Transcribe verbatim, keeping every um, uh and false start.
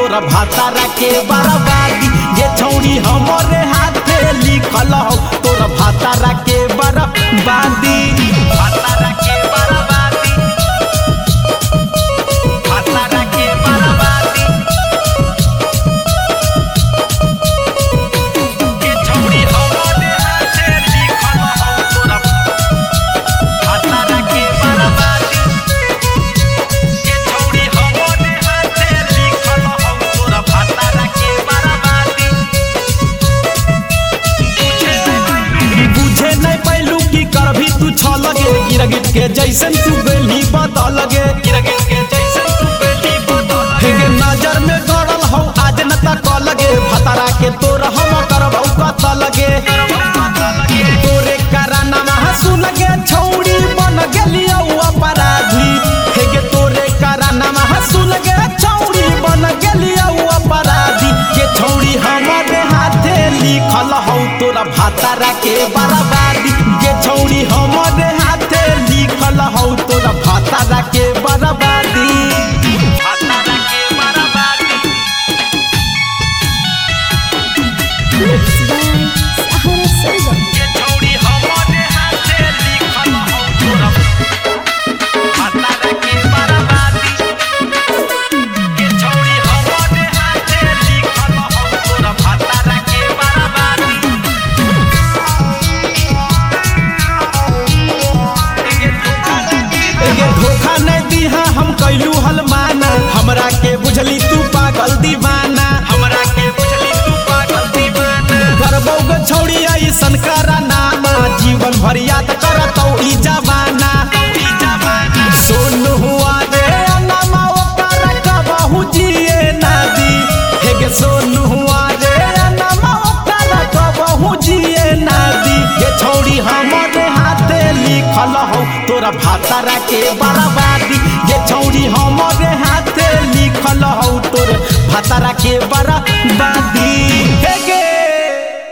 तोरा भातारा के बर्बादी ये छौड़ी हमरे हाथे लिखल हो तोरा भातारा के बर्बादी भातारा के बर्बादी भातारा के बर्बादी ये छौड़ी हमरे हाथे लिखल हो तोरा भातारा के बर्बादी ये छौड़ी हमरे हाथे लिखल हो तोरा भातारा के बर्बादी बुझे नहीं पैलू की करभी तू छ लगे गिरगिट के जैसन तू गली बता लगे गिरगिट के जैसन तू गली बता लगे नजर में गड़ल हो आज न तक लगे भतारा के तोर हम करबौ कत लगे तोरे कराना हंसू लगे छौड़ी बन गेलियो अपराधी हे गे तोरे कराना हंसू लगे छौड़ी बन गेलियो अपराधी के छौड़ी हमरे हाथे लिखल हो तोरा भातारा के बर्बादी के छौड़ी हमरे हाथे लिखल हो तोरा भातारा के बर्बादी भातारा के बर्बादी के छौड़ी हमरे हाथे लिखल हो तोरा भातारा के बर्बादी के छौड़ी हमरे हाथे लिखल हो तोरा भातारा के बर्बादी धोखा नहीं दीहा हम कैलू हलमाना हमरा के बुझली तू पागल दीवाना हमरा के बुझली तू पागल दीवाना करबौ ग छौड़ी ऐसन करा नामा जीवन भर याद करतौ ई जवाना ई जवाना सोन हुआ रे नामा ओकर कबहू जिए ना दी हे गे सोन हुआ रे नामा ओकर कबहू जिए ना दी ये छौड़ी हमरे हाथे लिखल हो तोरा भातारा के बर्बादी ये छौड़ी हमरे हाथे लिखल हो तोर भातारा के बर्बादी।